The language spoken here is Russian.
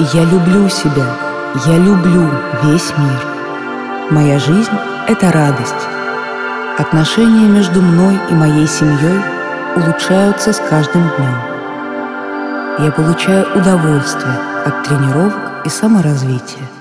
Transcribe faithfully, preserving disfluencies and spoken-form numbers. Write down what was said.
Я люблю себя, я люблю весь мир. Моя жизнь — это радость. Отношения между мной и моей семьей улучшаются с каждым днем. Я получаю удовольствие от тренировок и саморазвития.